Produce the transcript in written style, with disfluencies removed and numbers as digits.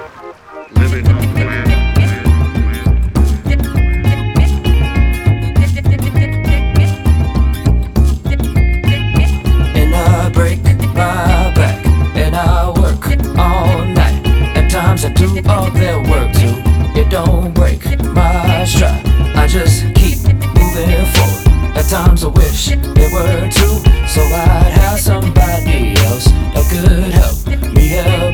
living where And I break my back, and I work all night. At times I do all their work too. It don't break my stride, I just keep moving forward. At times I wish it were true, so I'd have somebody else that could help me help